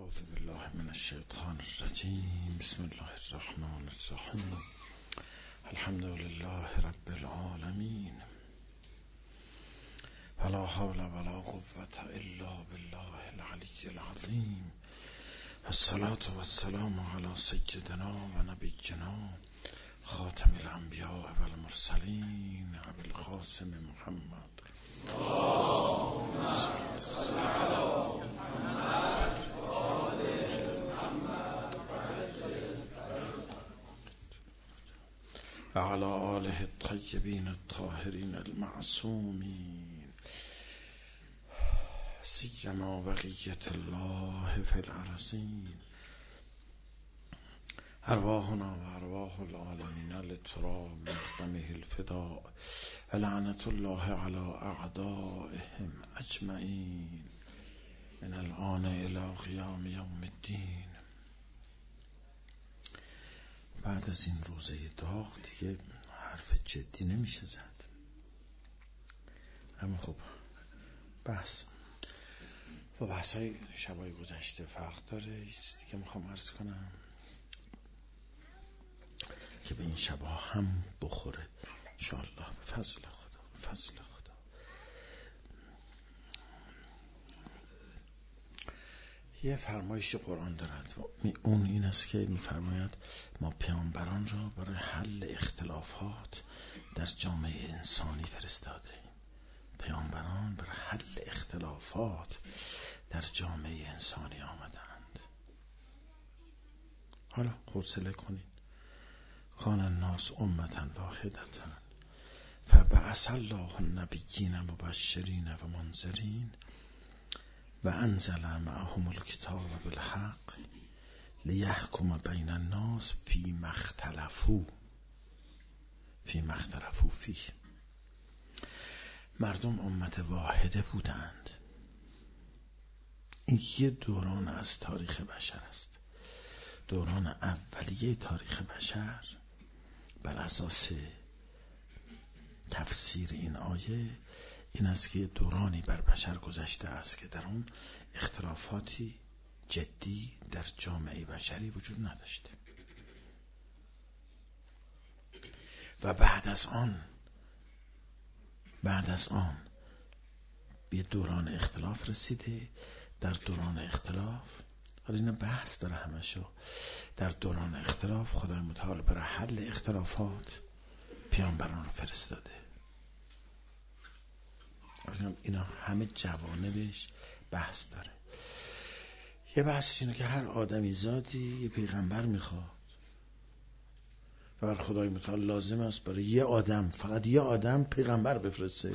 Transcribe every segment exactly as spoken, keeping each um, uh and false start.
اعوذ بالله من الشیطان الرجیم. بسم الله الرحمن الرحیم. الحمد لله رب العالمین. ولا حول ولا قوة الا بالله العلی العظیم. الصلاة والسلام على سیدنا و نبینا خاتم الانبیاء و المرسلین ابی القاسم محمد. اللهم صل علی محمد و آل محمد و علی آله الطیبین الطاهرین المعصومین، سیما بقیة الله فی الارضین. ارواحنا و ارواح العالمین لتراب مقدمه الفداء و لعنت الله علی اعدائهم اجمعین من الآن الى قیام یوم الدین. بعد از این روزه داغ دیگه حرف جدی نمیشه زد، اما خب بحث با بحث های شبای گذشته فرق داره. یه چیزی که میخوام عرض کنم که به این شبا هم بخوره انشاءالله به فضل خدا. به فضل خدا یه فرمایش قرآن دارد، اون این است که میفرماید ما پیامبران را برای حل اختلافات در جامعه انسانی فرستاده ایم. پیامبران برای حل اختلافات در جامعه انسانی آمدند. حالا حوصله کنید. کان الناس امة واحدة فبعث الله النبیین مبشرین و منذرین و انزل معهم الکتاب بالحق لیحکم بین الناس فیما اختلفوا فیما اختلفوا فیه. مردم امت واحده بودند. این یه دوران از تاریخ بشر است. دوران اولیه تاریخ بشر بر اساس تفسیر این آیه این است که دورانی بر بشر گذشته است که در اون اختلافاتی جدی در جامعه بشری وجود نداشته و بعد از آن بعد از آن به دوران اختلاف رسیده. در دوران اختلاف، حالا این بحث داره همشو، در دوران اختلاف خدای متعال برای حل اختلافات پیامبران رو فرستاده. اینا همه جوانبش بحث داره. یه بحثش اینه که هر آدمی ذاتی یه پیغمبر میخواد و بر خدای متعال لازم است برای یه آدم، فقط یه آدم پیغمبر بفرسته.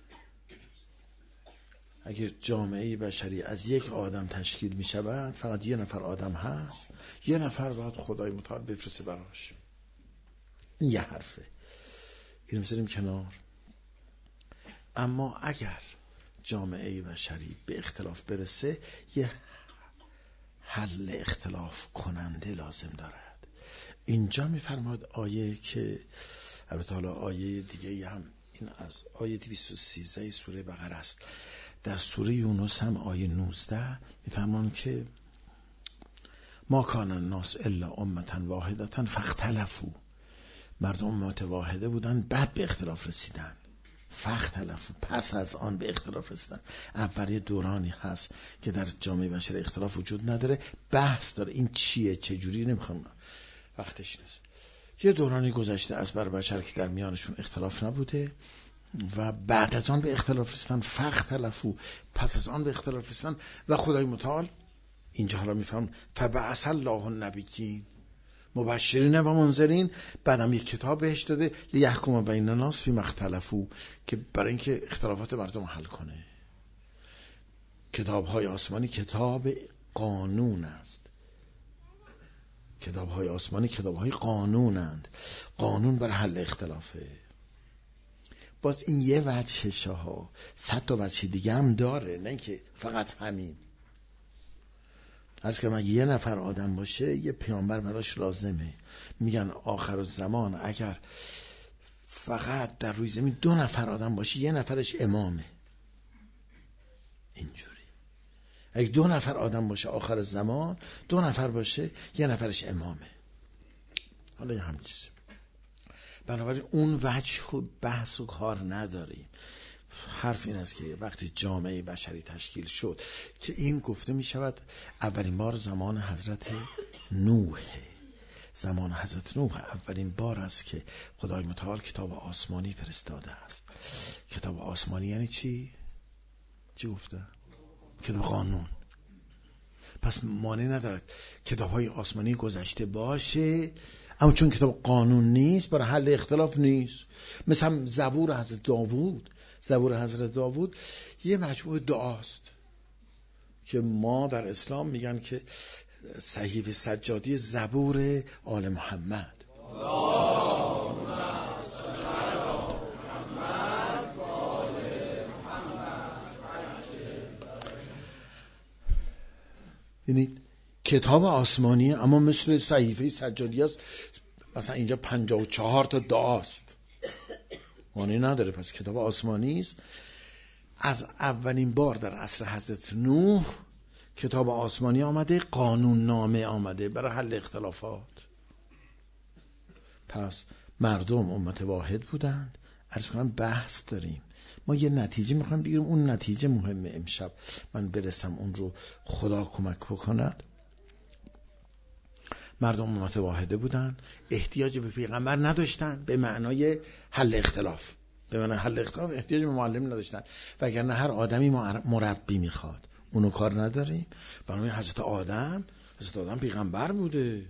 اگر جامعه بشری از یک آدم تشکیل می شود، فقط یه نفر آدم هست، یه نفر باید خدای متعال بفرسته براش. این یه حرفه، اینو بذاریم کنار. اما اگر جامعه بشری به اختلاف برسه، یه حل اختلاف کننده لازم دارد. اینجا می فرماد آیه که البته حالا آیه دیگه هم این از آیه دویست و سیزده سوره بقره است. در سوره یونس هم آیه نوزده میفرمان که ما کان الناس الا امة واحدة فاختلفوا. مردم امت واحده بودن، بعد به اختلاف رسیدن. فاختلفوا، پس از آن به اختلاف رسیدن. اول یه دورانی هست که در جامعه بشر اختلاف وجود نداره، بحث داره این چیه چجوری، نمیخوام وقتش نیست. یه دورانی گذشته از بر بشر که در میانشون اختلاف نبوده و بعد از آن به اختلاف رسیدن. فاختلفوا، پس از آن به اختلاف رسیدن. و خدای متعال اینجا حالا میفهم فبعث الله النبیین مبشرین و منذرین، بعدم یک کتاب بهش داده لیحکم بین الناس فیما اختلفوا، که برای اینکه اختلافات مردم حل کنه. کتاب‌های آسمانی کتاب قانون است. کتاب‌های آسمانی کتاب‌های قانونند، قانون بر حل اختلافه. باز این یه وجهشه ها، صد تا وجه دیگه هم داره، نه که فقط همین. عرض کنم اگه یه نفر آدم باشه یه پیامبر براش لازمه. میگن آخر الزمان اگر فقط در روی زمین دو نفر آدم باشه، یه نفرش امامه. اینجوری اگه دو نفر آدم باشه آخر زمان، دو نفر باشه یه نفرش امامه. حالا یه همین چیز. بنابراین اون وجه بحث و کار نداریم. حرف این است که وقتی جامعه بشری تشکیل شد که این گفته می شود اولین بار زمان حضرت نوح، زمان حضرت نوح اولین بار است که خدای متعال کتاب آسمانی فرستاده است. کتاب آسمانی یعنی چی؟ چی گفته؟ کتاب قانون. پس مانع ندارد کتاب های آسمانی گذشته باشه، اما چون کتاب قانون نیست برای حل اختلاف نیست. مثلا زبور حضرت داوود، زبور حضرت داوود یه مجموعه دعاست که ما در اسلام میگن که صحیفه سجادی زبور آل محمد. یعنی کتاب آسمانی اما مثل صحیفه سجادی است، مثلا اینجا پنجاه و چهار تا دعاست، معنی نداره. پس کتاب آسمانی است. از اولین بار در عصر حضرت نوح کتاب آسمانی آمده، قانون نامه آمده برای حل اختلافات. پس مردم امت واحد بودند. عرض کنم بحث داریم، ما یه نتیجه میخوایم بگیریم، اون نتیجه مهمه. امشب من برسم اون رو، خدا کمک بکند. مردم امت واحده بودن، احتیاج به پیغمبر نداشتن به معنای حل اختلاف. به معنای حل اختلاف احتیاج به معلم نداشتن، وگرنه هر آدمی مربی میخواد، اونو کار نداریم. بنابراین حضرت آدم حضرت آدم پیغمبر بوده،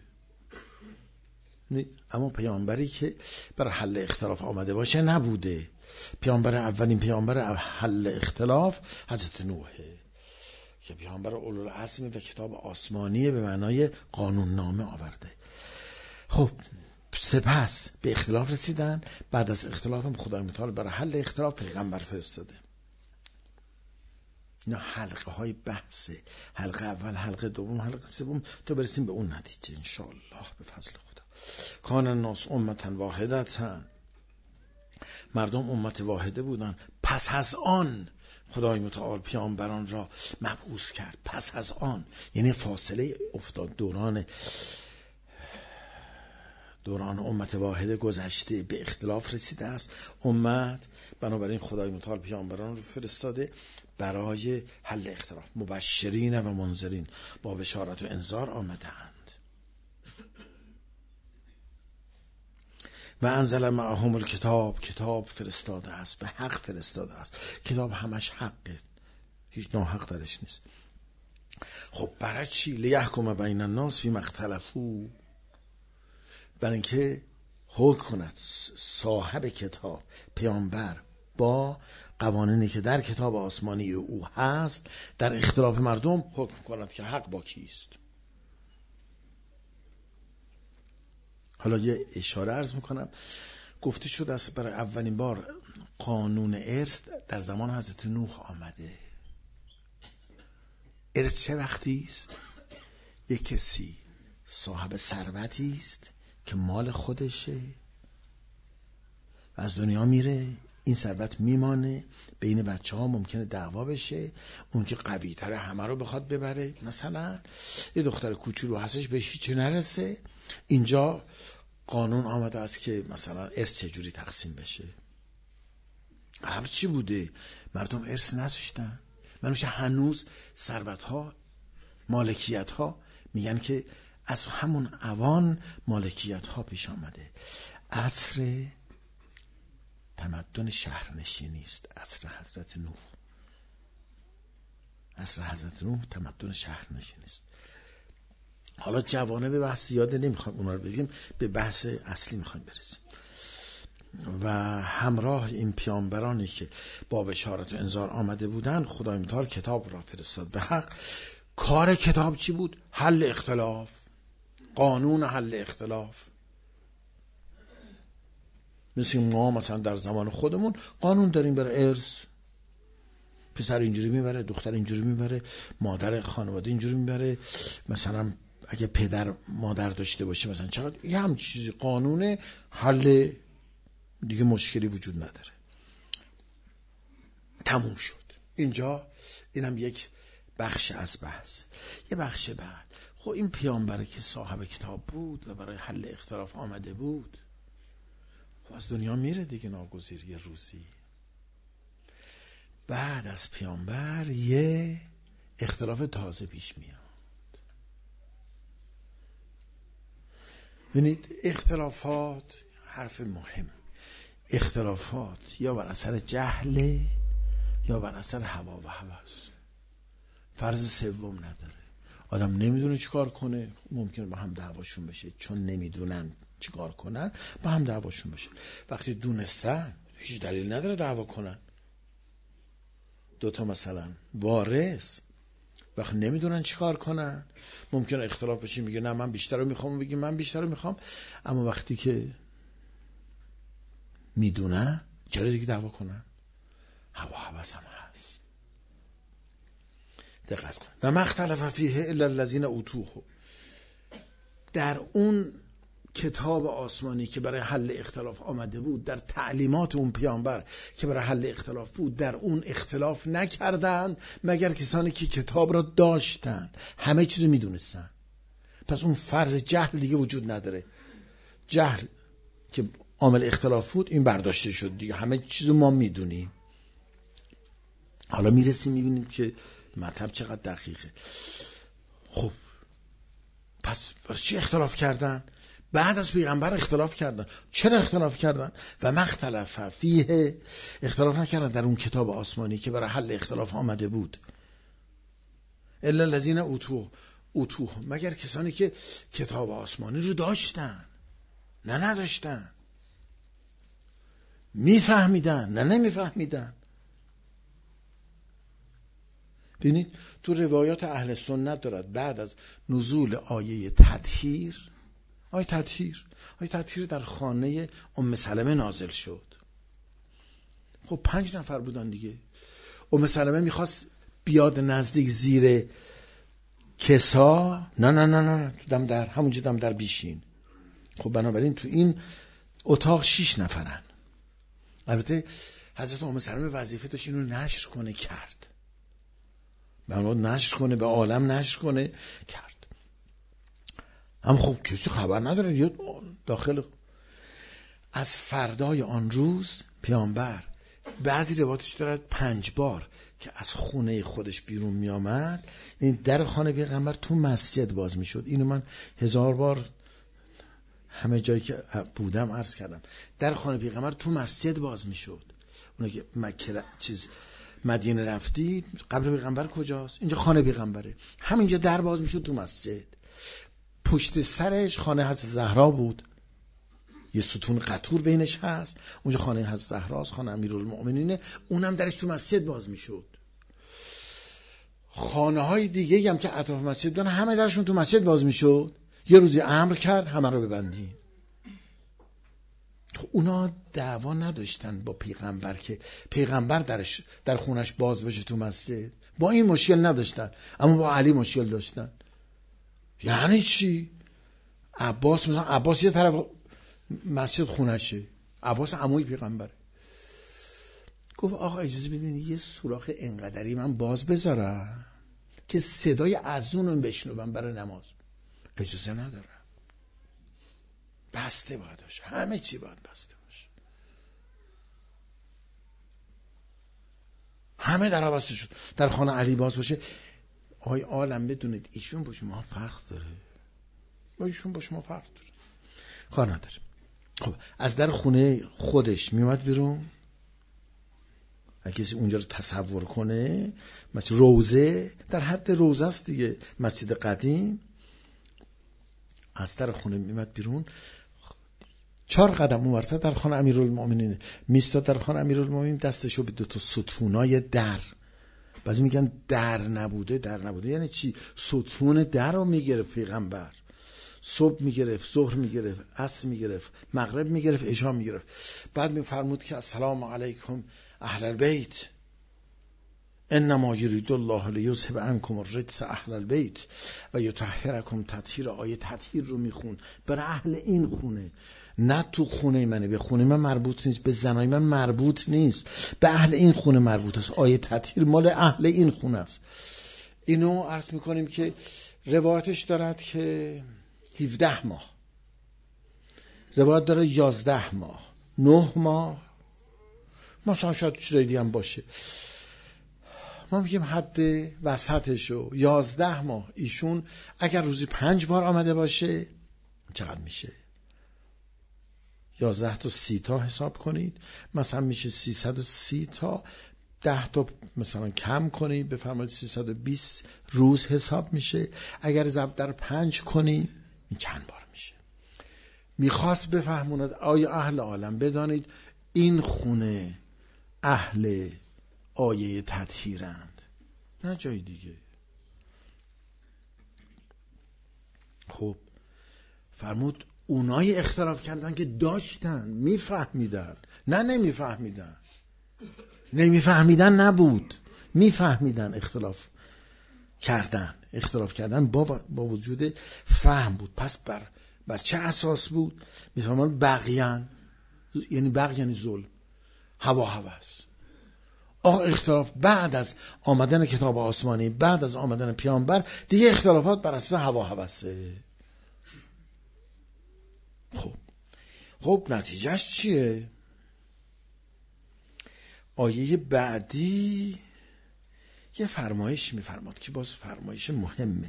اما پیامبری که برای حل اختلاف آمده باشه نبوده. پیامبر اولین پیامبر حل اختلاف حضرت نوحه که پیامبر اولوالعزم و کتاب آسمانیه به معنای قانون نامه آورده. خب سپس به اختلاف رسیدن. بعد از اختلاف هم خدای متعال برای حل اختلاف پیغمبر فرستاده. اینا حلقه های بحثه، حلقه اول، حلقه دوم، حلقه سوم، تا برسیم به اون نتیجه انشاءالله به فضل خدا. کان الناس امتا واحدتا، مردم امت واحده بودن. پس از آن خدای متعال پیامبران را مبعوث کرد. پس از آن یعنی فاصله افتاد، دوران دوران امت واحده گذشته، به اختلاف رسیده است امت. بنابراین خدای متعال پیامبران رو فرستاده برای حل اختلاف. مبشرین و منذرین، با بشارت و انذار آمدند. و انزل معهم الکتاب، کتاب فرستاده است، به حق فرستاده است. کتاب همش حقه، هیچ ناحق درش نیست. خب برای چی؟ لیحکم بین الناس فیما اختلفوا، برای اینکه حکم کند صاحب کتاب پیامبر با قوانینی که در کتاب آسمانی او هست در اختلاف مردم، حکم کند که حق با کیست. حالا یه اشاره عرض میکنم. گفته شد است برای اولین بار قانون ارث در زمان حضرت نوح آمده. ارث چه وقتی است؟ یک کسی صاحب ثروتی است که مال خودشه و از دنیا میره، این ثروت میمانه، بین بچه ها ممکنه دعوا بشه، اون که قوی تره همه رو بخواد ببره. مثلا یه دختر کوچولو هستش به هیچ نرسه، اینجا قانون آمده است که مثلا ارث چجوری تقسیم بشه. هر چی بوده مردم ارث نذاشتن. منوشه هنوز ثروت ها، مالکیت ها، میگن که از همون اوان مالکیت ها پیش آمده. عصر تمدن شهرنشینی است، عصر حضرت نوح. عصر حضرت نوح تمدن شهرنشینی است. حالا جوانه به بحث زیاده نمیخوایم اونا رو بگیم، به بحث اصلی میخوایم برسیم. و همراه این پیامبرانی که با بشارت و انذار آمده بودند، خدای متعال کتاب را فرستاد به حق. کار کتاب چی بود؟ حل اختلاف، قانون حل اختلاف. مثل ما مثلا در زمان خودمون قانون داریم برای ارث، پسر اینجوری میبره، دختر اینجوری میبره، مادر خانواده اینجوری میبره، مثلا اگه پدر مادر داشته باشه مثلا چقدر، یه هم چیزی قانون حل، دیگه مشکلی وجود نداره. تموم شد. اینجا اینم یک بخش از بحث. یه بخش بعد، خب این پیامبره که صاحب کتاب بود و برای حل اختلاف آمده بود، خب از دنیا میره دیگه ناگزیر یه روزی. بعد از پیامبر یه اختلاف تازه پیش میاد. ببینید اختلافات، حرف مهم، اختلافات یا بر اثر جهل یا بر اثر هوا و هوس، فرض سوم نداره. آدم نمیدونه چیکار کنه، ممکنه با هم دعواشون بشه، چون نمیدونن چیکار کنن با هم دعواشون بشه. وقتی دونستن هیچ دلیل نداره دعوا کنن. دوتا مثلا وارث وقتی نمیدونن چیکار کنن ممکنه اختلاف بشه، میگه نه من بیشتر رو میخوام، بگی من بیشتر رو میخوام. اما وقتی که میدونن چرا دیگه دعوا کنن؟ هوا هوس هم هست. دقت کن. و مختلف فیه الا الذین اوتوه، در اون کتاب آسمانی که برای حل اختلاف آمده بود، در تعلیمات اون پیامبر که برای حل اختلاف بود، در اون اختلاف نکردند مگر کسانی که کتاب را داشتند، همه چیزو میدونستن. پس اون فرض جهل دیگه وجود نداره. جهل که عامل اختلاف بود این برداشته شد دیگه، همه چیزو ما میدونیم. حالا میرسیم میبینیم که مطلب چقدر دقیقه. خب پس برای چی اختلاف کردن؟ بعد از پیغمبر اختلاف کردن. چرا اختلاف کردن؟ و مختلف فیه، اختلاف نکردن در اون کتاب آسمانی که برای حل اختلاف آمده بود. الا الذین اوتوه، اوتوه مگر کسانی که کتاب آسمانی رو داشتن، نه نداشتن، میفهمیدن نه نمیفهمیدن. ببینید تو روایات اهل سنت دارد بعد از نزول آیه تطهیر، آیه تطهیر آیه تطهیر در خانه ام سلمه نازل شد. خب پنج نفر بودن دیگه. ام سلمه میخواست بیاد نزدیک زیر کسا، نه نه نه نه تو دم در، همونجا دم در بیشین. خب بنابراین تو این اتاق شیش نفرن. البته حضرت ام سلمه وظیفه داشت اینو نشر کنه، کرد. بنابراین نشر کنه، به عالم نشر کنه، کرد. هم خب کسی خبر نداره یا داخل. از فردای آن روز پیامبر، بعضی روایتش دارد پنج بار که از خونه خودش بیرون می آمد، این در خانه پیغمبر تو مسجد باز می شد. اینو من هزار بار همه جایی که بودم عرض کردم. در خانه پیغمبر تو مسجد باز می شد. اون که مکه چیز مدینه رفتی، قبر پیغمبر کجاست؟ اینجا خانه پیغمبره. همینجا در باز می شد تو مسجد. پشت سرش خانه حضرت زهرا بود، یه ستون قطور بینش هست، اونجا خانه حضرت زهراست، خانه امیرالمؤمنینه، اونم درش تو مسجد باز میشد. خانه های دیگه هم که اطراف مسجد بودن همه درشون تو مسجد باز میشد. یه روزی امر کرد همه رو ببندین. اونا دعوا نداشتن با پیغمبر که پیغمبر درش در خونش باز بشه تو مسجد، با این مشکل نداشتن، اما با علی مشکل داشتن. یعنی چی؟ عباس مثلا عباس یه طرف مسجد خونشه، عباس عموی پیغمبره. گفت آقا اجازه بدین یه سوراخ انقدری من باز بذارم که صدای اذان رو بشنوم برای نماز. اجازه ندارم، بسته باید باشه، همه چی باید بسته باشه. همه در بسته شد. در خانه علی باز باشه. آی عالم بدونید ایشون با شما فرق داره، با ایشون با شما فرق داره. کار نداره. خب از در خونه خودش میومد بیرون. اگه کسی اونجا رو تصور کنه، مثل روزه، در حد روزه است دیگه، مسجد قدیم. از در خونه میومد بیرون، چهار قدم اونورتر در خانه امیرالمؤمنین میستاد. در خانه امیرالمؤمنین دستشو به دو تا ستونای در، بعضی میگن در نبوده، در نبوده یعنی چی؟ ستون در رو میگرفت پیغمبر. صبح میگرفت، ظهر میگرفت، عصر میگرفت، مغرب میگرفت، عشا میگرفت. بعد میفرمود که السلام علیکم اهل البیت انما یرید الله لیذهب عنکم الرجس اهل البیت و یطهرکم تطهیرا. آیه تطهیر رو میخون برای اهل این خونه، نه تو خونه منه. به خونه من مربوط نیست، به زنای من مربوط نیست، به اهل این خونه مربوط است. آیه تطهیر مال اهل این خونه است. اینو عرض میکنیم که روایتش دارد که هفده ماه، روایت داره یازده ماه، نه ماه، مثلا شاید چیزای دیگه هم باشه. ما میگیم حد وسطشو یازده ماه. ایشون اگر روزی پنج بار آمده باشه چقدر میشه؟ یازده تا سی تا حساب کنید، مثلا میشه سیصد و سی تا. ده تا مثلا کم کنید بفرمایید سیصد و بیست روز حساب میشه. اگر ضرب در پنج کنید این چند بار میشه؟ میخواست بفهموند آیا اهل عالم بدانید این خونه اهل آیه تطهیرند، نه جای دیگه. خب فرمود اونای اختلاف کردن که داشتن میفهمیدن، نه نمیفهمیدن. نمیفهمیدن نبود، میفهمیدن. اختلاف کردن اختلاف کردن با, با وجود فهم بود. پس بر, بر چه اساس بود؟ میفهمن بغیان، یعنی بغی یعنی ظلم، هوا هوس. آه اختلاف بعد از آمدن کتاب آسمانی، بعد از آمدن پیامبر دیگه اختلافات بر اساس هوا هوسه. خب خب نتیجهش چیه؟ آیه بعدی یه فرمایش میفرماد که باز فرمایش مهمه.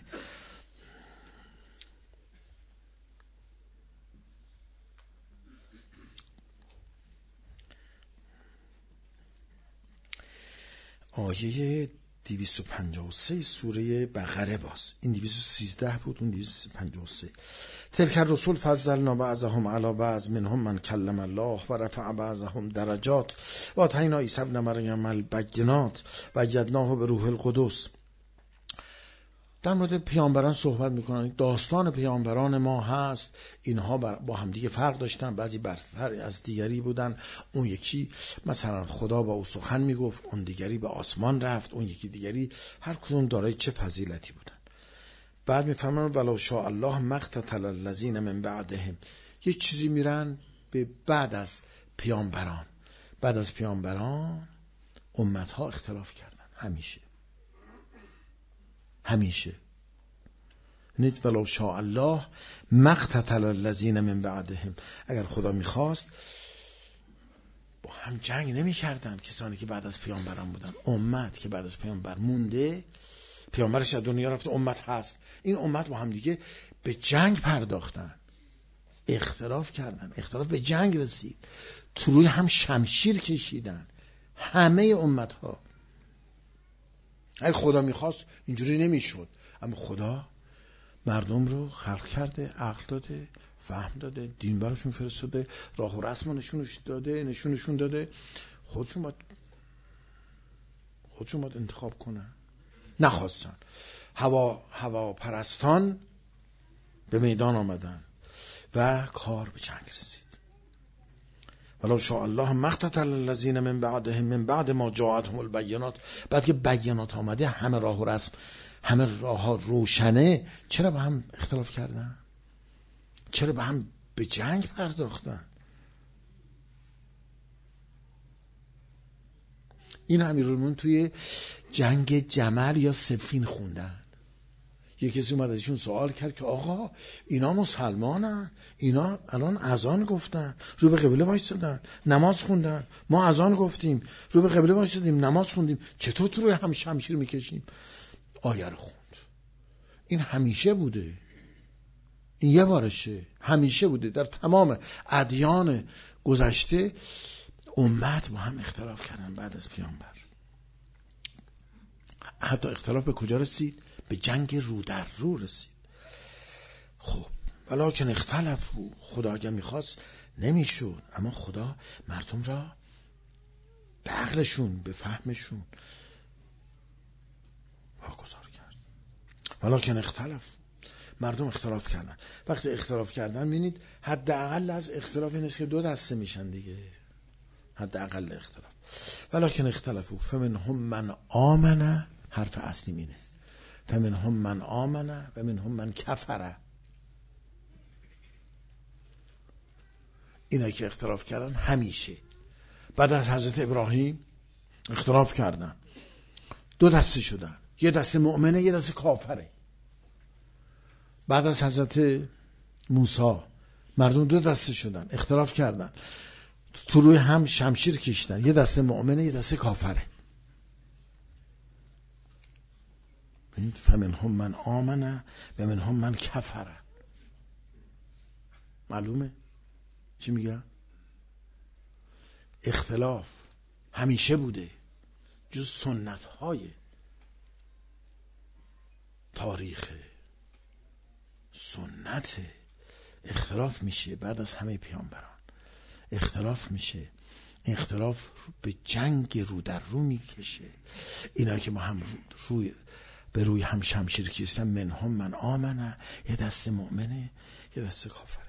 آیه دویست و پنجاه و سه سوره بقره باز. این دویست و سیزده بود، اون دویست و پنجاه و سه. تلک الرسل فضلنا بعضهم علی بعض منهم من کلم الله و رفع بعضهم درجات و آتینا عیسی ابن مریم البینات و ایدناه به روح القدس. در مورد پیامبران صحبت میکنن. داستان پیامبران ما هست، اینها با هم دیگه فرق داشتن، بعضی برتر از دیگری بودن. اون یکی مثلا خدا با او سخن میگفت، اون دیگری به آسمان رفت، اون یکی دیگری، هر کدوم دارای چه فضیلتی بودن. بعد میفهمن ولو شاء الله مقتتل الذین من بعدهم. یه چیزی میرن به بعد از پیامبران. بعد از پیامبران امتها اختلاف کردن، همیشه همیشه. نیت ولو شاء الله مقتتل الذین من بعدهم. اگر خدا میخواست با هم جنگ نمی کردن کسانی که بعد از پیامبران بودن. امت که بعد از پیامبر مونده، پیامبرش از دنیا رفته، امت هست، این امت با هم دیگه به جنگ پرداختن، اختلاف کردن، اختلاف به جنگ رسید، تو روی هم شمشیر کشیدن همه امت ها. اگه خدا میخواست اینجوری نمیشد، اما خدا مردم رو خلق کرده، عقل داده، فهم داده، دین براشون فرستاده، راه و رسم نشونش داده، نشونشون داده. خودشون باید خودشون باید انتخاب کنن. نخواستن. هوا هوا پرستان به میدان آمدن و کار به جنگ رسید. ولو شاء الله مقتتل الذین من بعدهم من بعد ما جاءتهم البینات. بعد که بینات آمده، همه راه و رسم، همه راه ها روشنه، چرا با هم اختلاف کردن؟ چرا با هم به جنگ پرداختن؟ این امیرالمومنین توی جنگ جمل یا صفین خوندن. یکی کسی اومد ازشون سوال کرد که آقا اینا مسلمانن، اینا الان اذان گفتن رو به قبله وایسادن، نماز خوندن، ما اذان گفتیم رو به قبله وایسادیم، نماز خوندیم، چطور تو روی هم شمشیر میکشیم؟ آیه رو خوند. این همیشه بوده، این یه بارشه، همیشه بوده. در تمام ادیان گذشته امت با هم اختلاف کردن بعد از پیامبر. حتی اختلاف به کجا رسید؟ به جنگ رو در رو رسید. خب ولکن اختلفوا. خدا اگه میخواست نمیشد، اما خدا مردم را به عقلشون، به فهمشون واگذار کرد. ولکن اختلفوا. مردم اختلاف کردن. وقتی اختلاف کردن ببینید حداقل از اختلاف این است که دو دسته میشن دیگه. حداقل اختلاف. ولکن اختلفوا فمنهم من آمن. حرف اصلی اینه. فمنهم من آمن و منهم من کفر. اینا که اختلاف کردن همیشه بعد از حضرت ابراهیم اختلاف کردن، دو دسته شدن. یه دسته مؤمنه یه دسته کافره. بعد از حضرت موسی مردم دو دسته شدن، اختلاف کردن، تو روی هم شمشیر کشیدن، یه دسته مؤمنه یه دسته کافره. فمنهم من آمنه و منهم من کفره. معلومه چی میگه؟ اختلاف همیشه بوده، جز سنت های تاریخ. سنت اختلاف میشه بعد از همه پیامبران، اختلاف میشه، اختلاف به جنگ رو در رو میکشه. اینا که ما هم روی به روی هم شمشیر کشیدن، منهم من آمنه، یه دسته مؤمنه یه دسته کافره.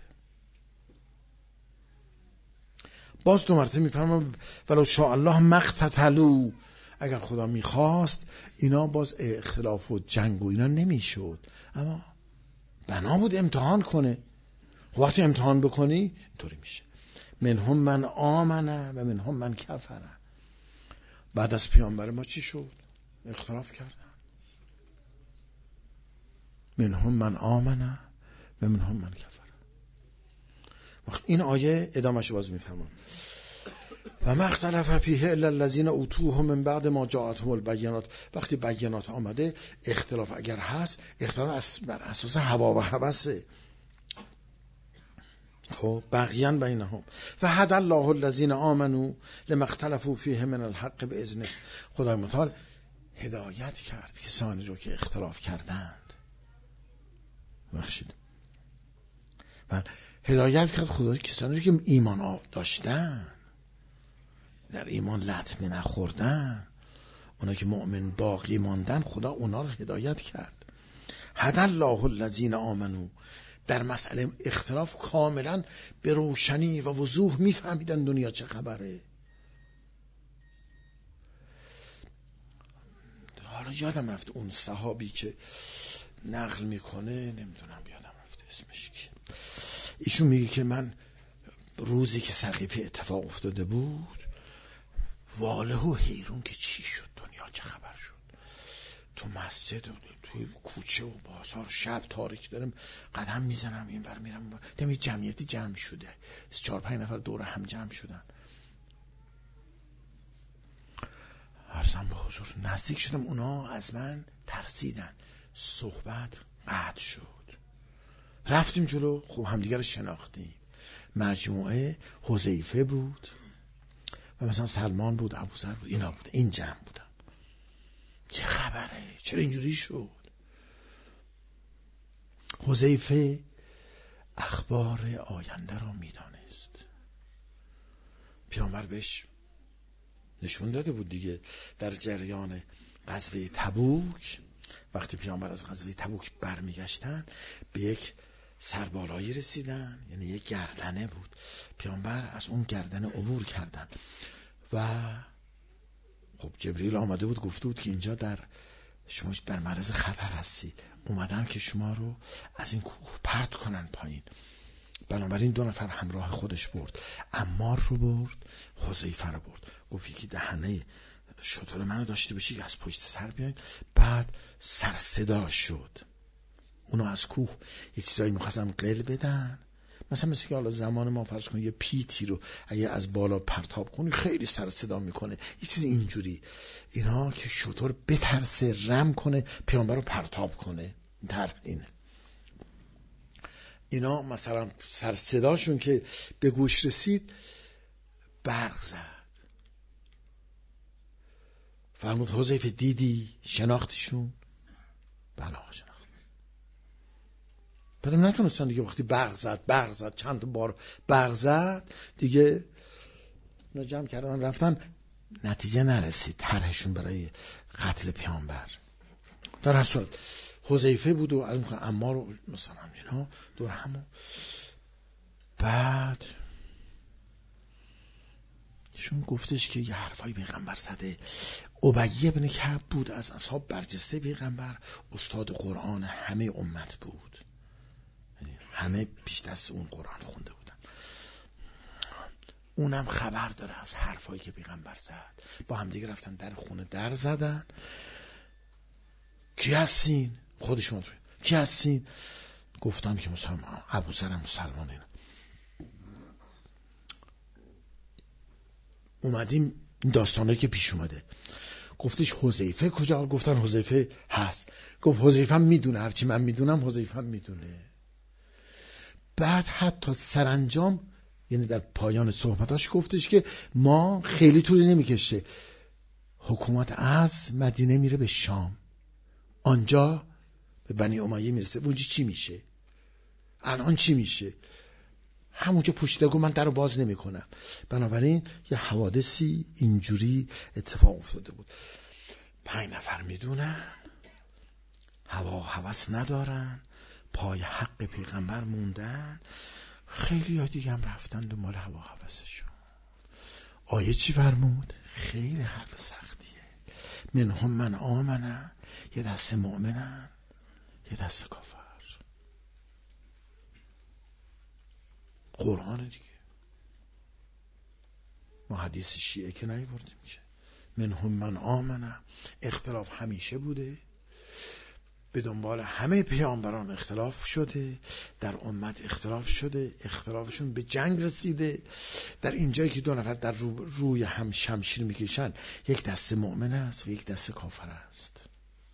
باز دو مرتبه میفرمام ولو شاء الله مقتتلوا، اگر خدا میخواست اینا باز اختلاف و جنگ و اینا نمیشد، اما بنا بود امتحان کنه. وقتی امتحان بکنی اینطوری میشه. منهم من آمنه و منهم من کفره. بعد از پیامبر ما چی شد؟ اختلاف کردن. منهم من آمنه و منهم من کفره. وقت این آیه ادامهش باز میفهمم و ما اختلف فیه الا الذین اوتوه من بعد ما جاءتهم البینات. وقتی بینات آمده اختلاف اگر هست، اختلاف بر اساس هوا و هوسه. خب بغیا بینهم و هدی الله الذین آمنوا لما اختلفوا فیه من الحق باذنه. خدای متعال هدایت کرد کسانی رو که اختلاف کردند. بخشید و هدایت کرد خدای کسانی رو که ایمان داشتن، در ایمان لطمه نخوردن، اونا که مؤمن باقی ماندن، خدا اونا رو هدایت کرد. هدی الله الذین آمنوا. در مسئله اختلاف کاملا به روشنی و وضوح میفهمیدن دنیا چه خبره. حالا یادم رفت اون صحابی که نقل میکنه، نمیدونم یادم رفت اسمش که، ایشون میگه که من روزی که سقیفه اتفاق افتاده بود واله و حیرون که چی شد، دنیا چه خبر شد. تو مسجد و توی کوچه و بازار شب تاریک دارم قدم میزنم این ور میرم، دیدم یه جمعیتی جمع شده، چهار پنج نفر دور هم جمع شدن. عرضم به حضور نزدیک شدم، اونا از من ترسیدن، صحبت قطع شد. رفتیم جلو، خب همدیگر رو شناختیم. مجموعه حذیفه بود و مثلا سلمان بود، ابوذر بود، اینا بود، این جمع بودن. چه خبره؟ چرا اینجوری شد؟ حذیفه اخبار آینده را میدانست. پیامبر بهش نشون داده بود دیگه. در جریان غزوه تبوک، وقتی پیامبر از غزوه تبوک برمیگشتن به یک سربالایی رسیدن، یعنی یک گردنه بود. پیامبر از اون گردنه عبور کردن و خب جبریل آمده بود گفته بود که اینجا در شما در معرض خطر هستی، اومدن که شما رو از این کوه پرت کنن پایین. بنابراین دو نفر همراه خودش برد، عمار رو برد، حذیفه رو برد. گفت که دهنه شتر منو داشته باشی از پشت سر بیاین. بعد سر صدا شد، اونو از کوه یه چیزایی می‌خواستن قل بدن، مثلا مثل که حالا زمان ما فرض کنید یه پیتی رو اگه از بالا پرتاب کنی خیلی سر صدا میکنه، یه چیز اینجوری. اینا که شتر بترسه رم کنه پیامبر رو پرتاب کنه، در اینه. اینا مثلا سر صداشون که به گوش رسید برق زد. فرمود حذیفه دیدی شناختشون؟ بله شناخت. بعدم نتونستن دیگه، وقتی برق زد برق زد چند بار برق زد دیگه اونا جمع کردن رفتن، نتیجه نرسید طرحشون برای قتل پیامبر. در اصل حذیفه بود و عمار و مثلا اینا دور همو. بعد ایشون گفتش که یه حرفای پیغمبر زده. ابی بن کعب بود، از اصحاب برجسته پیغمبر، استاد قرآن همه امت بود، همه پیش دست اون قرآن خونده بودن. اونم خبر داره از حرفایی که پیغمبر زد. با هم دیگه رفتن در خونه در زدن. کی هستین؟ خودشون کی هستین؟ گفتم که مسلمان، ابوذر مسلمان. اینا اومدیم این داستانه که پیش اومده. گفتش حذیفه کجا؟ گفتن حذیفه هست. گفت حذیفه میدونه، هرچی من میدونم حذیفه میدونه. بعد حتی سرانجام، یعنی در پایان صحبتاش گفتش که ما خیلی طولی نمیکشه، حکومت از مدینه میره به شام، آنجا به بنی امیه میرسه. اونجا چی میشه؟ الان چی میشه؟ همونجا پوشیده گفت من در رو باز نمی کنم. بنابراین یه حوادثی اینجوری اتفاق افتاده بود. پنج نفر میدونن، هوا هوس ندارن، پای حق پیغمبر موندن، خیلی ها دیگه هم رفتن دنبال هوا هوسشون. آیه چی فرمود؟ خیلی حرف سختیه. منهم من آمنه، یه دست مؤمنن یه دست کافر. قرآن دیگه، ما حدیث شیعه که نیوردیم که. منهم من آمنه، اختلاف همیشه بوده، به دنبال همه پیامبران اختلاف شده، در امت اختلاف شده، اختلافشون به جنگ رسیده. در اینجایی که دو نفر در رو روی هم شمشیر میکشن، یک دست مؤمن است و یک دست کافر است.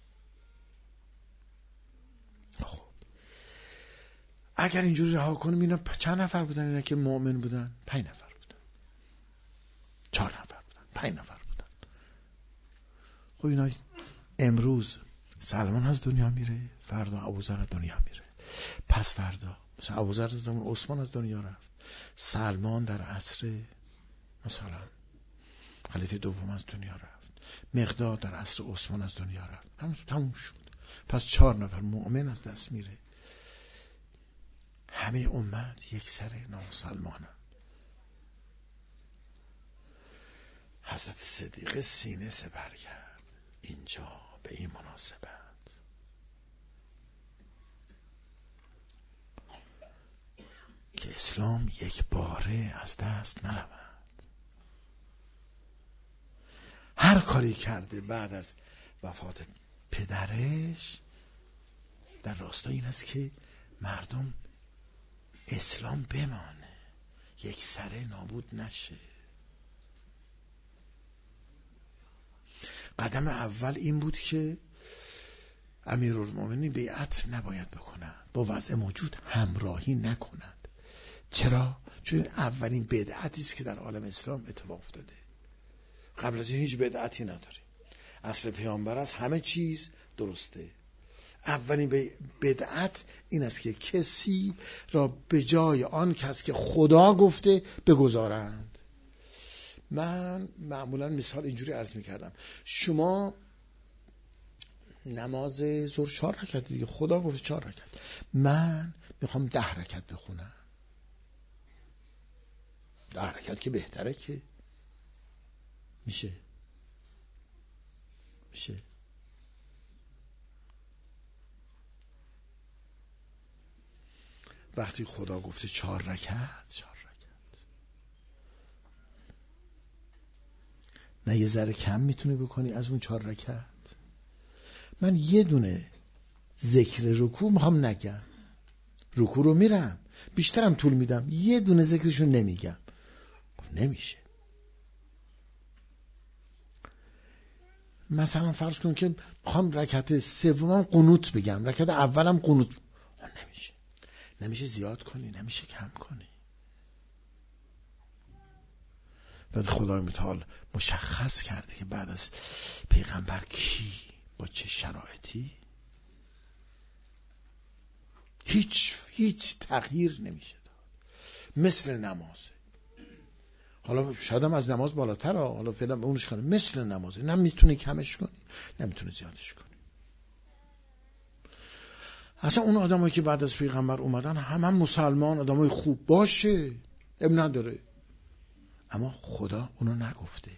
خب اگر اینجوری رها کنیم، اینا چند نفر بودن؟ اینا که مؤمن بودن پنج نفر بودن، چهار نفر بودن، پنج نفر بودن. خب اینا امروز سلمان از دنیا میره، فردا ابوذر از دنیا میره، پس فردا مثلا ابوذر زمان عثمان از دنیا رفت، سلمان در عصر مثلا خلیفه دوم از دنیا رفت، مقداد در عصر عثمان از دنیا رفت، همون تموم شد. پس چهار نفر مؤمن از دست میره، همه امت یک سر نامسلمانن. حضرت صدیق سینه سپر کرد اینجا به این مناسبت. که اسلام یک باره از دست نرود. هر کاری کرده بعد از وفات پدرش در راستای این است که مردم اسلام بمانه، یک سره نابود نشه. قدم اول این بود که امیرالمومنین بیعت نباید بکنند، با وضع موجود همراهی نکنند. چرا؟ چون اولین بدعتی است که در عالم اسلام اتفاق افتاده. قبل از این هیچ بدعتی نداریم. عصر پیامبر است، همه چیز درسته. اولین بدعت این است که کسی را به جای آن کس که خدا گفته بگذارند. من معمولا مثال اینجوری عرض میکردم، شما نماز ظهر چهار رکعت دیگه، خدا گفته چهار رکعت، من میخوام ده رکعت بخونم. ده رکعت که بهتره، که میشه میشه وقتی خدا گفته چهار رکعت، چهار رکعت. نه یه ذره کم میتونی بکنی از اون چهار رکعت؟ من یه دونه ذکر رکوع میخوام نگم، رکوع رو میرم بیشترم طول میدم، یه دونه ذکرشو نمیگم، نمیشه. مثلا فرض کن که میخوام رکعت سومم قنوت بگم، رکعت اولم قنوت، نمیشه. نمیشه زیاد کنی، نمیشه کم کنی. بعد خدای متعال مشخص کرده که بعد از پیغمبر کی با چه شرایطی هیچ هیچ تغییر نمیشه داد. مثل نماز، حالا شاید هم از نماز بالاتر، حالا فعلا به اونش کنه، مثل نمازه، نه میتونه کمش کنی نمیتونه زیادش کنی. اصلا اون آدمایی که بعد از پیغمبر اومدن هم هم مسلمان، آدمای خوب باشه، اب نداره، اما خدا اونو نگفته.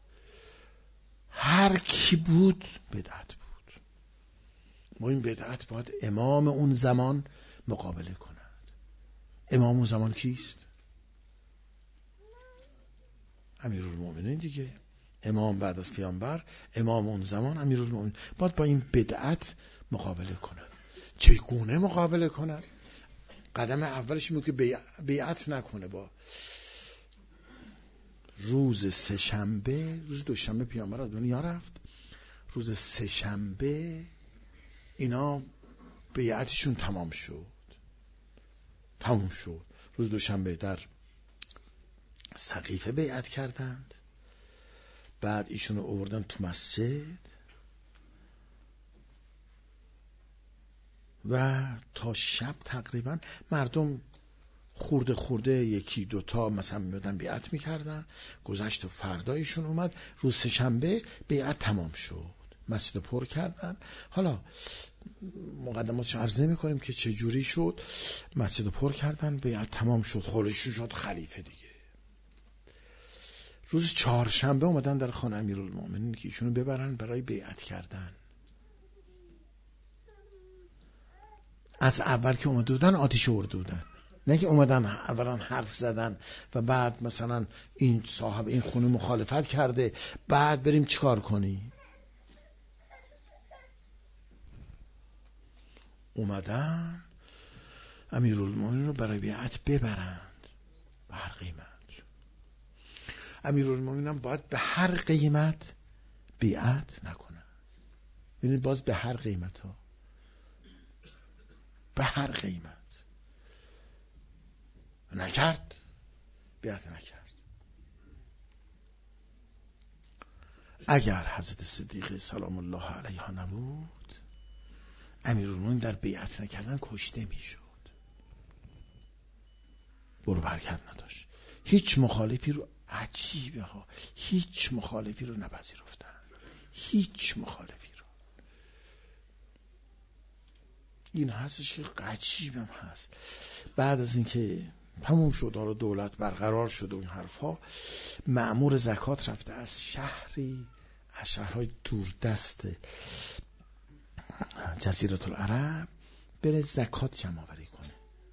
هر کی بود بدعت بود. ما این بدعت باید امام اون زمان مقابله کند. امام اون زمان کیست؟ امیرالمومنین دیگه. امام بعد از پیامبر، امام اون زمان امیرالمومنین، باید با این بدعت مقابله کنه. چگونه مقابله کنه؟ قدم اولش این بود که بیعت نکنه. با روز سه شنبه، روز دوشنبه پیامبر از دنیا رفت، روز سه شنبه اینا بیعتشون تمام شد. تمام شد. روز دوشنبه در سقیفه بیعت کردند، بعد ایشون رو آوردن تو مسجد و تا شب تقریبا مردم خورده خورده یکی دوتا مثلا میادن بیعت میکردن. گذشت و فردایشون اومد، روز سه شنبه بیعت تمام شد، مسجد پر کردن. حالا مقدماتش عرض نمی کنیم که چه جوری شد. مسجد پر کردن، بیعت تمام شد، خودشون شد خلیفه دیگه. روز چهارشنبه اومدن در خانه امیرالمومنین که ایشونو ببرن برای بیعت کردن. از اول که اومده بودن آتیش آورده بودن، نه که اومدن اولا حرف زدن و بعد مثلا این صاحب این خونه مخالفت کرده بعد بریم چیکار کنی. اومدن امیرالمومنین رو برای بیعت ببرند به هر قیمت. امیرالمومنین هم باید به هر قیمت بیعت نکنه. ببینید باز به هر قیمت ها، به هر قیمت نکرد، بیعت نکرد. اگر حضرت صدیقه سلام الله علیها نبود، امیرالمومنین در بیعت نکردن کشته میشد. برو برگرد نداشت. هیچ مخالفی رو، عجیبه ها، هیچ مخالفی رو نپذیرفتن، هیچ مخالفی رو. این هستش که عجیبم هست. بعد از اینکه تموم شد و دولت برقرار شد و این حرفا، مأمور زکات رفته از شهری از شهرهای دوردست جزیره العرب بره زکات جمع آوری کنه.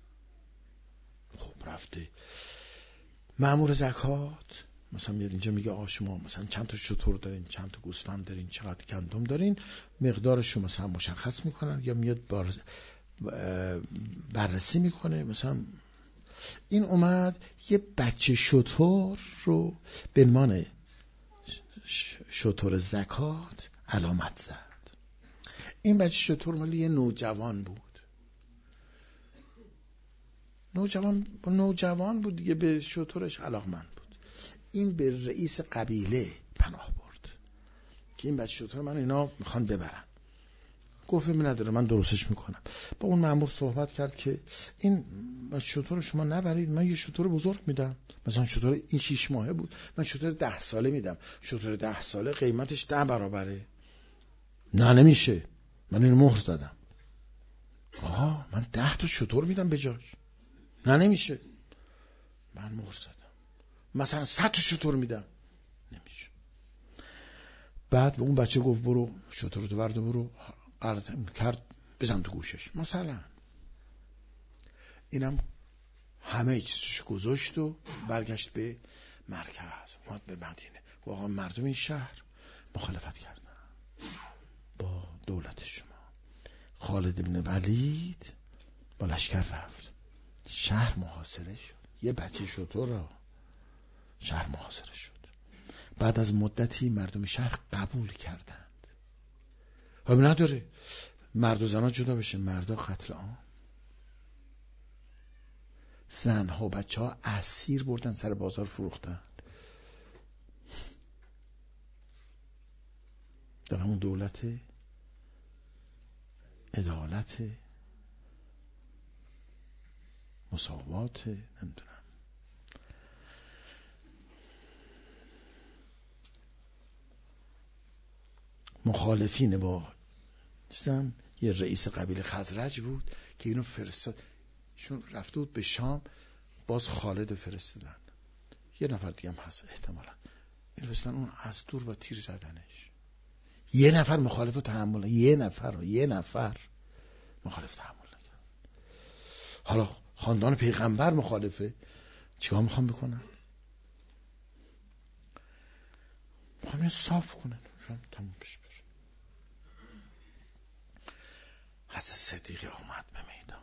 خب رفته مأمور زکات مثلا میاد اینجا میگه آ شما مثلا چند تا شتر دارین، چند تا گوسفند دارین، چقدر گندم دارین، مقدارش رو مثلا مشخص میکنن یا میاد بررسی میکنه. مثلا این اومد یه بچه شتر رو به عنوان شتر زکات علامت زد. این بچه شتر مالی یه نوجوان بود. نوجوان نوجوان بود دیگه، به شترش علاقمند بود. این به رئیس قبیله پناه برد که این بچه شتر من اینا میخوان ببرن. گفت من نداره، من درستش میکنم. با اون مأمور صحبت کرد که این بچه شتر شما نبرید، من یه شتر بزرگ میدم. مثلا شتر این شیش ماهه بود، من شتر ده ساله میدم. شتر ده ساله قیمتش ده برابره. نه نمیشه، من اینو مهر زدم. آها من ده تا شتر میدم به جاش. نه نمیشه، من مهر زدم. مثلا صد تا شتر میدم. نمیشه. بعد اون بچه گفت برو شتر رو برد و برو قرد کرد بزن تو گوشش مثلا. اینم همه چیزش گذاشت و برگشت به مرکز، اومد به مدینه. واقعا مردم این شهر مخالفت کردن با دولت شما. خالد بن ولید با لشکر رفت، شهر محاصره شد. یه بچه شتر را شهر محاصره شد. بعد از مدتی مردم شهر قبول کردند. هم نداره مرد و زنها جدا بشه، مردا قتل عام، زنها و بچه ها اسیر بردن سر بازار فروختن. در همون دولت عدالت مساوات نمیدونم. مخالفین با چیزم یه رئیس قبیله خزرج بود که اینو فرستاد، چون رفته بود به شام، باز خالد فرستادن. یه نفر دیگه هم هست احتمالا، این فرستادن اون از دور با تیر زدنش. یه نفر مخالف رو تحمل، یه نفر یه نفر مخالف تحمل نکرد. حالا خاندان پیغمبر مخالفه، چیکار میخوام بکنن؟ میخوام صاف کنن تموم بشه. حضرت صدیقی آمد به میدان.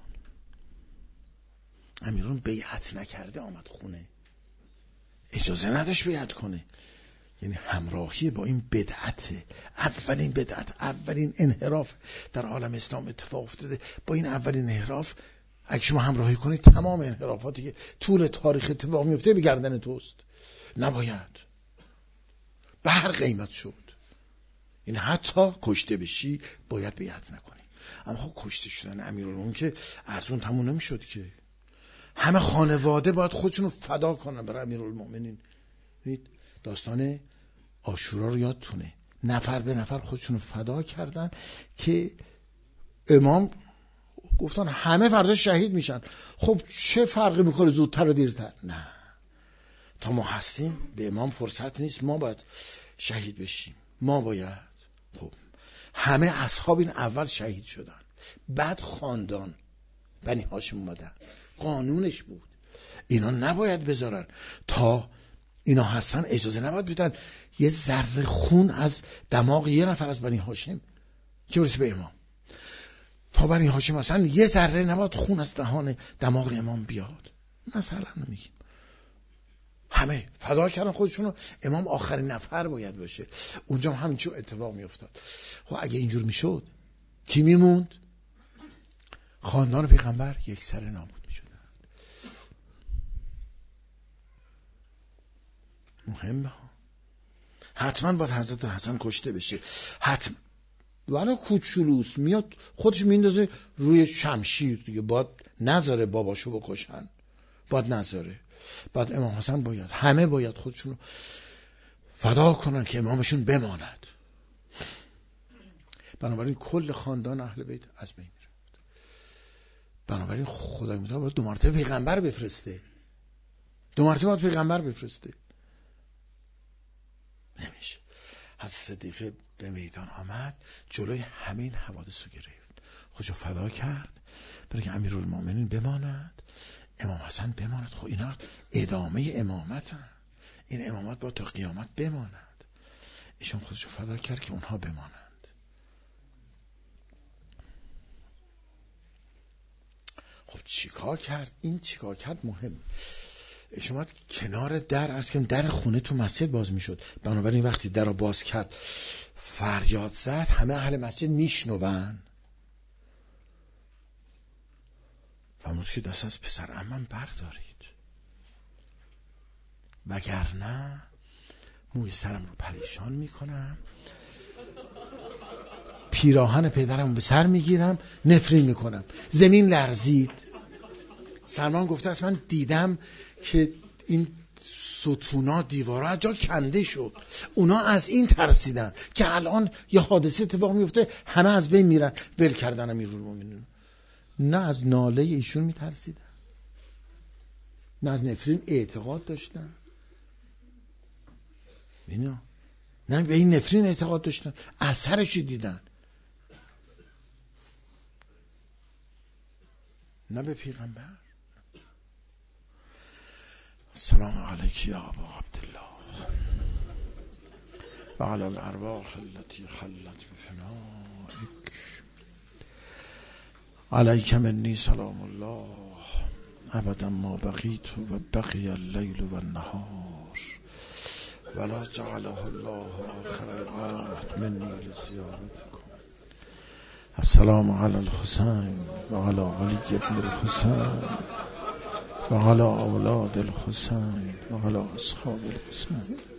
امیرون بیعت نکرده آمد خونه، اجازه نداشت بیعت کنه. یعنی همراهی با این بدعت، اولین بدعت، اولین انحراف در عالم اسلام اتفاق افتاده. با این اولین انحراف اگه شما همراهی کنید تمام انحرافاتی که طول تاریخ اتفاق میفته به گردن توست. نباید، به هر قیمت شد. این حتی کشته بشی باید بیعت نکنی. اما خب کشته شدن امیرالمومنین که ارزون تموم نمیشد که. همه خانواده باید خودشون رو فدا کنن برای امیرالمومنین. داستان عاشورا رو یادتونه، نفر به نفر خودشون رو فدا کردن که امام گفتن همه فردا شهید میشن. خب چه فرقی میکنه زودتر و دیرتر؟ نه، تا ما هستیم به امام فرصت نیست، ما باید شهید بشیم، ما باید. خب همه اصحاب این اول شهید شدن، بعد خاندان بنی هاشم اومدن، قانونش بود اینا نباید بذارن. تا اینا هستن اجازه نباید بدن یه ذره خون از دماغ یه نفر از بنی هاشم چه برسه به امام. تا بنی هاشم اصلا یه ذره نباید خون از دهان دماغ امام بیاد. مثلا میگیم همه فدا کردن خودشونو، امام آخرین نفر باید باشه. اونجا هم همینجور اتفاق میافتاد. خب اگه اینجور میشد کی میموند؟ خاندان پیغمبر یک سر نابود میشدن. مهمه ها. حتما باید حضرت حسن کشته بشه، حتما. ولی کوچولوست میاد خودش میندازه روی شمشیر دیگه، باید نذاره باباشو بکشن، باید نذاره. بعد امام حسن باید، همه باید خودشونو فدا کنن که امامشون بماند. بنابراین کل خاندان اهل بیت از بین میرفت. بنابراین خدای متعال باید دو مرتبه پیغمبر بفرسته، دو مرتبه باید پیغمبر بفرسته. نمیشه. حضرت صدیقه به میدان آمد، جلوی همین حوادث رو گرفت، خودشو فدا کرد برای که امیرالمومنین بماند، امام حسن بماند. خب اینا ادامه امامت هم. این امامت با تا قیامت بماند. ایشون خودشو فدا کرد که اونها بمانند. خب چیکار کرد؟ این چیکار کرد مهم. شما کنار در از که در خونه تو مسجد باز میشد، بنابراین وقتی در رو باز کرد فریاد زد، همه اهل مسجد میشنون. فرمود که دست از پسر عمم بردارید، وگرنه موی سرم رو پریشان میکنم، پیراهن پدرم به سر میگیرم، نفرین میکنم. زمین لرزید. سلمان گفته است من دیدم که این ستونا دیوارا از جا کنده شد. اونا از این ترسیدن که الان یه حادثه اتفاق میفته، همه از بین میرن. ول کردن امیرالمومنین. نه از ناله ایشون میترسیدن، نه از نفرین اعتقاد داشتن. اینا نه به این نفرین اعتقاد داشتن، اثرش دیدن، نه به پیغمبر. سلام علیک یا ابا عبدالله و علی الارواح التي خلت بفنائک، علیک منی سلام الله ابدا ما بقیت و بقی اللیل و النهار ولا جعله الله آخر العهد منی لزیارتکم. السلام علی الحسین و علی علی ابن الحسین و علی اولاد الحسین و علی اصحاب الحسین.